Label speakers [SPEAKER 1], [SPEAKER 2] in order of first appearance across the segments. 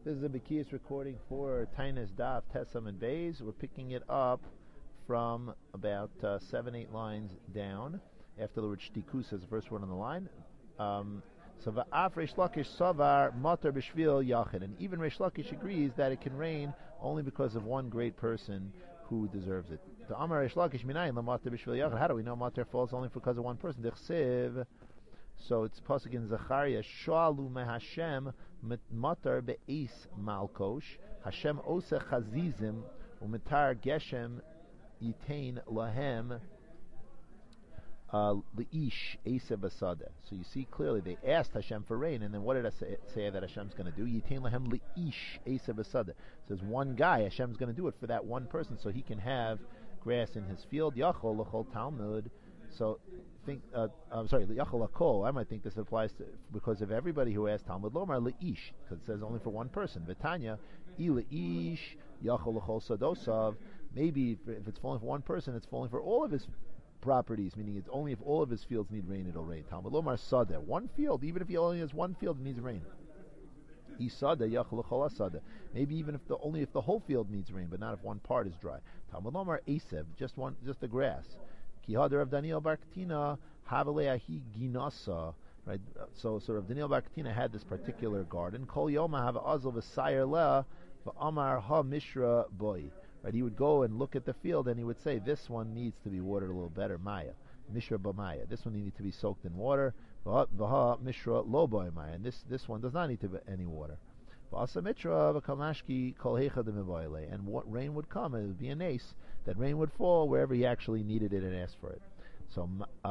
[SPEAKER 1] This is a Bekias recording for Tainas Daf, Tessam and Bays. We're picking it up from about 7-8 lines down after the word Shtikus as the first word on the line. So Va'af Reish Lakish Savar Matar B'Shvil Yachid. And even Reish Lakish agrees that it can rain only because of one great person who deserves it. The Amar Reish Lakish Minayin LaMatar B'Shvil Yachid. How do we know Matar falls only because of one person? Dechsev. So it's pasuk in Zechariah, Shoalu meHashem matar be'is malkosh, Hashem ose chazizim, u'mitar geshem yitain lahem leish esa basada. So you see clearly they asked Hashem for rain, and then what did I say that Hashem's going to do? Yitain lahem leish esa basada. It says one guy, Hashem's going to do it for that one person, so he can have grass in his field. Yachol l'chol Talmud. So I'm sorry, Yachol Akol. I might think this applies to because of everybody who asked Talmud Lomar Leish, because it says only for one person. Vitanya, Leish Yachol Akol Sadosav. Maybe if it's falling for one person, it's falling for all of his properties. Meaning, it's only if all of his fields need rain, it'll rain. Talmud Lomar Sada. One field, even if he only has one field, it needs rain. Isada Yachol Akol Asada. Maybe even if the whole field needs rain, but not if one part is dry. Talmud Lomar Asev. Just the grass. Kihad Rav Daniel Bar Katina Havaleahi Ginasa. Right. So Rav Daniel Bar Katina had this particular garden. Kol Yoma have Azal v'Sayer Lea v'Amar Ha Mishra Boy. Right. He would go and look at the field and he would say, this one needs to be watered a little better. Maya Mishra B'Maya. This one needs to be soaked in water. V'ha Mishra Lo Boy Maya. And this one does not need to be any water. And what rain would come, it would be a nace that rain would fall wherever he actually needed it and asked for it. So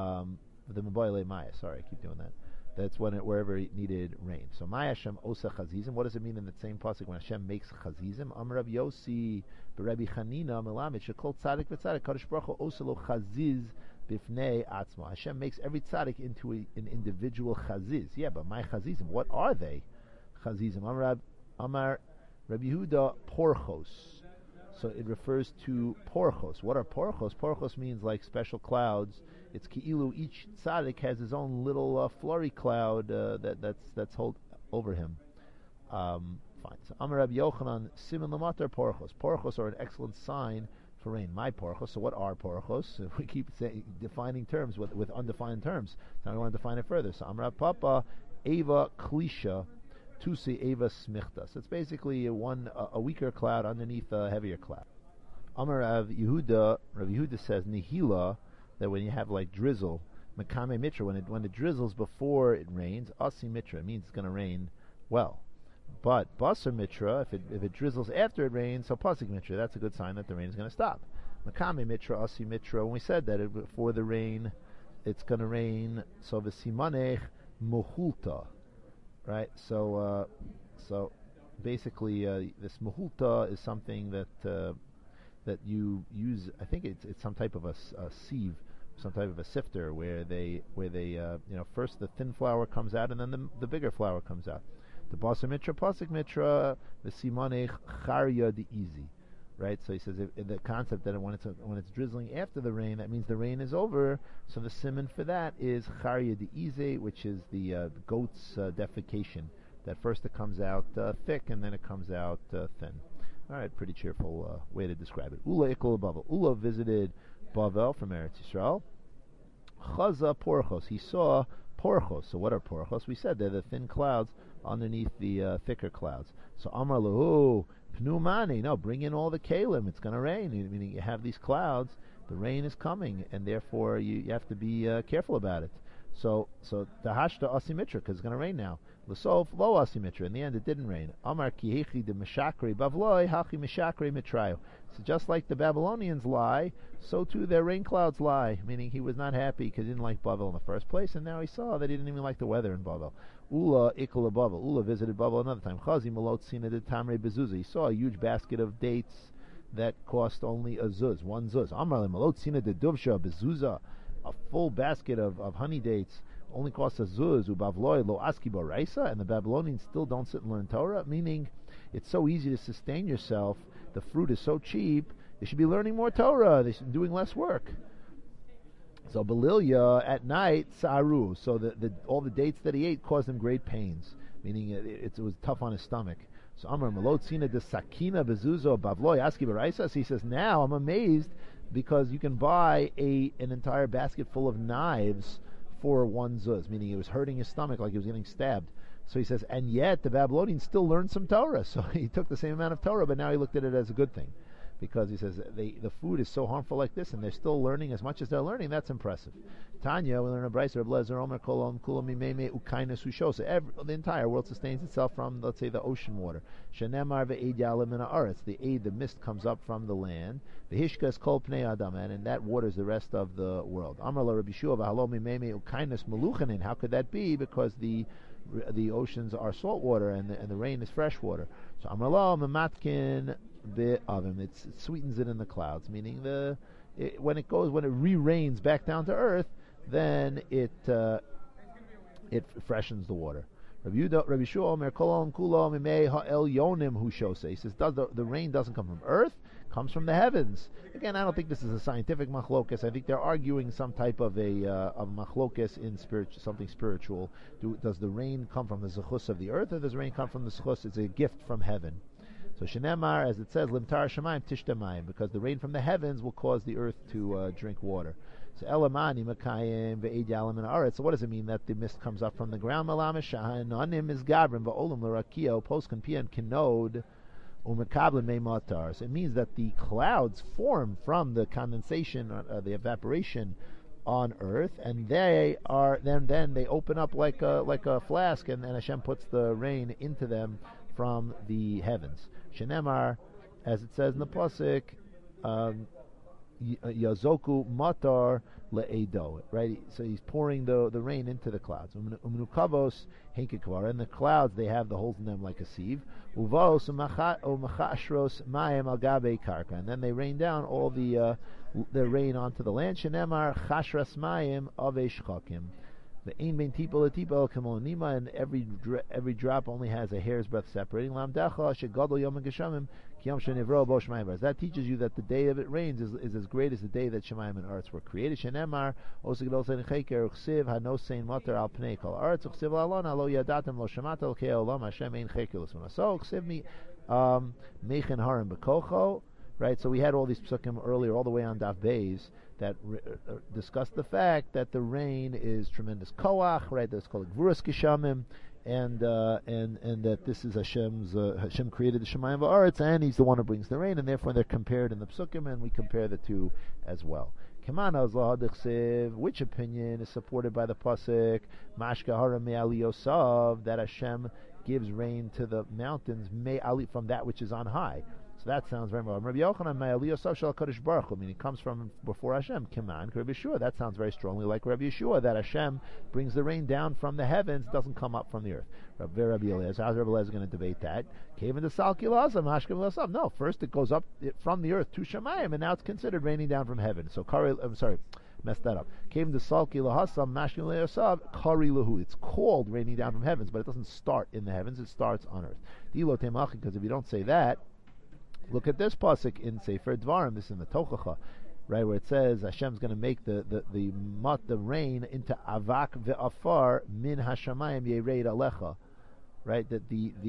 [SPEAKER 1] the Meboile Maya, sorry, I keep doing that. That's wherever he needed rain. So Maya Hashem Osa Chazizim. What does it mean in that same pasuk when Hashem makes Chazizim? Amar Rabbi Yossi Rabbi Chanina Melamed Shekol Tzadik v'Tzadik Kadosh Baruch Hu Osa Lo Chaziz Bifnei Atzma. Hashem makes every tzaddik into an individual chaziz. Yeah, but my chazizim, what are they? Chazizim. Amar Rabbi Yehuda Porchos. So it refers to Porchos. What are Porchos? Porchos means like special clouds. It's Ki'ilu. Each tzaddik has his own little flurry cloud that's hold over him. Fine. So Amar Rabbi Yochanan Siman Lamatar Porchos. Porchos are an excellent sign for rain. My Porchos. So what are Porchos? We keep defining terms with undefined terms. Now we want to define it further. So Amar Papa Eva Klisha Tusi Eva Smichta. So it's basically a weaker cloud underneath a heavier cloud. Amar Rav Yehuda says Nihila, that when you have like drizzle, Makame Mitra, when it drizzles before it rains, Asi Mitra, it means it's going to rain well. But Basar Mitra, if it drizzles after it rains, so Pasik Mitra, that's a good sign that the rain is going to stop. Makame Mitra, Asi Mitra, when we said that before the rain, it's going to rain, so V'simanech Muhulta. Right, so basically, this muhulta is something that you use. I think it's some type of a sieve, some type of a sifter, where they first the thin flour comes out and then the bigger flour comes out. The Basar Mitra, Pasik Mitra, the Simanech Charya the easy. Right, so he says the concept that when it's drizzling after the rain, that means the rain is over. So the simon for that is charya d'ize, which is the goat's defecation. That first it comes out thick and then it comes out thin. All right, pretty cheerful way to describe it. Ula ikol Bavel. Ula visited Bavel from Eretz Yisrael. Chaza porchos. He saw porchos. So what are porchos? We said they're the thin clouds underneath the thicker clouds. So Amar lahu. Pnumani, no, bring in all the kalim. It's going to rain. Meaning you have these clouds, the rain is coming, and therefore you have to be careful about it. So dahashta asimitra, because it's going to rain now. L'sof lo asimitra. In the end, it didn't rain. Amar kihechi de meshakri bavloi hachi meshakri mitrayo. So just like the Babylonians lie, so too their rain clouds lie. Meaning he was not happy because he didn't like Bavel in the first place, and now he saw that he didn't even like the weather in Bavel. Ula ikala Bavel. Ula visited Bavel another time. Chazi malot sina de tamre bezuza. He saw a huge basket of dates that cost only a zuz, one zuz. Amar le malot sina de duvsha bezuza. A full basket of honey dates only costs a zuz. Ubavloi lo aski baraisa. And the Babylonians still don't sit and learn Torah. Meaning, it's so easy to sustain yourself. The fruit is so cheap. They should be learning more Torah. They should be doing less work. So Belilia at night saru. So all the dates that he ate caused him great pains. meaning it was tough on his stomach. So Amar Melotzina de Sakina Bezuzo Bavloy Aski Baraisas. He says, now I'm amazed because you can buy an entire basket full of knives for one zuz, meaning it was hurting his stomach like he was getting stabbed. So he says, and yet the Babylonians still learned some Torah. So he took the same amount of Torah, but now he looked at it as a good thing. Because he says the food is so harmful like this, and they're still learning as much as they're learning. That's impressive. Tanya, we learn a brayser of Lezer Omer Kolom Kulam Mimeme Ukainas Ushosa. The entire world sustains itself from, let's say, the ocean water. Shenemar ve'ed yalim in aretz. The mist comes up from the land. V'hishkas kol pnei adam, and that waters the rest of the world. Amar la Rabbi Shua v'halom mimeme Ukainas Meluchanin. How could that be? Because the oceans are salt water and the rain is fresh water. So Amar la Mamatkin bit of him. It sweetens it in the clouds, meaning when it re-rains back down to earth, then it freshens the water. Rabbi Shua Omer Kolom Kulo Mimei Ha'el Yonim Hushose. He says, the rain doesn't come from earth, comes from the heavens. Again, I don't think this is a scientific machlokas. I think they're arguing some type of a machlokas in something spiritual. Does the rain come from the zechus of the earth, or does the rain come from the zechus? It's a gift from heaven. So Shenemar, as it says, Limtar Shemaim Tishtamayim, because the rain from the heavens will cause the earth to drink water. So Elamani Makayim Ve'ed Yalim in Aretz. So what does it mean that the mist comes up from the ground? Malam Shahan Anim is Gabrim Va'olam L'Rakio Poskan Pian Kinod Umekablim Meimatar. So it means that the clouds form from the condensation, the evaporation on earth, and they are then they open up like a flask, and Hashem puts the rain into them from the heavens. Shenemar, as it says in the pasuk, Yazoku matar le'edo, right? So he's pouring the rain into the clouds. Umnukavos henkikvar, and the clouds, they have the holes in them like a sieve. Uvos umachashros mayim al gabe karka, and then they rain down all the rain onto the land. Shenemar chashras mayim avesh chakim. The ein bein tipol letipol kamonima, and every drop only has a hair's breadth separating. Lamdacha shegadol yom geshamim kiyom shenivro bo shemayim. That teaches you that the day of it rains is as great as the day that Shemayim and Earth were created. Shenemar osegdol sein cheker uchsiv hanos sein mater al pnei kol Earth uchsiv alona lo yadatem lo shemata al keolam Hashem ein cheker l'smona. So uchsiv mi mechen harim bekocho. Right, so we had all these psukim earlier, all the way on Daf Beis, that discussed the fact that the rain is tremendous koach, right? That's called gvuras geshamim, and that this is Hashem created the Shemayim va'aretz, and He's the one who brings the rain, and therefore they're compared in the psukim, and we compare the two as well. Which opinion is supported by the pasuk Mashka Hara Me'ali Yosav, that Hashem gives rain to the mountains Me'ali, from that which is on high? So that sounds very well. Rabbi Yochanan Me'ali Yosav Shel HaKadosh Baruch Hu, meaning it comes from before Hashem. Kiman Rabbi Yeshua. That sounds very strongly like Rabbi Yeshua, that Hashem brings the rain down from the heavens, doesn't come up from the earth. Rabbi Eliezer, how's Rabbi Eliezer going to debate that? Cave into Salki Lazam, Hashkem Lasav. No, first it goes up from the earth to Shemayim, and now it's considered raining down from heaven. So messed that up. Cave into Salki Lahasam, Mashkem Lasav, Kari Lahu. It's called raining down from heavens, but it doesn't start in the heavens, it starts on earth. Dilo Temachi, because if you don't say that, look at this pasuk in Sefer Dvarim, this is in the Tochacha, right, where it says Hashem's going to make the rain into avak ve'afar min hashamayim yereid alecha, right? That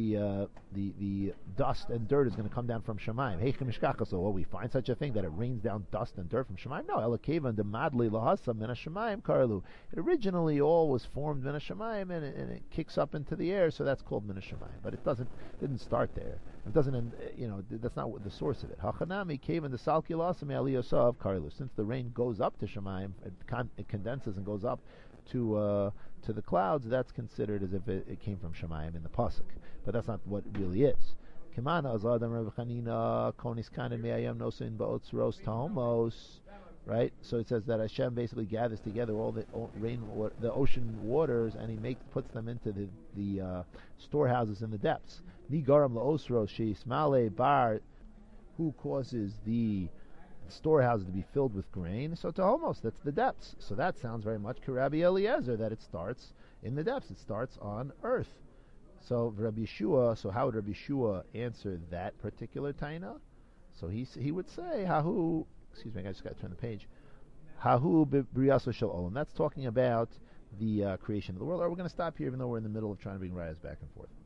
[SPEAKER 1] the dust and dirt is going to come down from Shemayim. Heichem mishkacha. So, we find such a thing that it rains down dust and dirt from Shemayim? No, Elokeva de madli lahasam min hashamayim karlu. It originally all was formed min hashamayim, and it kicks up into the air, so that's called min hashamayim. But it didn't start there. It doesn't, that's not what the source of it. Hachanami cave in the salki lasam eliyosav karlu. Since the rain goes up to Shemayim, it condenses and goes up to the clouds, that's considered as if it came from Shemayim in the pasuk, but that's not what it really is. Kimana azadam Rav Chanina konis kanen me'ayam nosin ba'otz ros tahomos, right? So it says that Hashem basically gathers together all the the ocean waters, and He puts them into the storehouses in the depths. Ni garam laosros sheismale bar, who causes the storehouses to be filled with grain. So tahomos, that's the depths. So that sounds very much to Rabbi Eliezer, that it starts in the depths. It starts on earth. So Rabbi Yeshua, how would Rabbi Yeshua answer that particular taina? So he would say, Hahu, excuse me, I just got to turn the page. Hahu b'briyaso shel olam. That's talking about the creation of the world. Or we're going to stop here, even though we're in the middle of trying to bring rayas back and forth.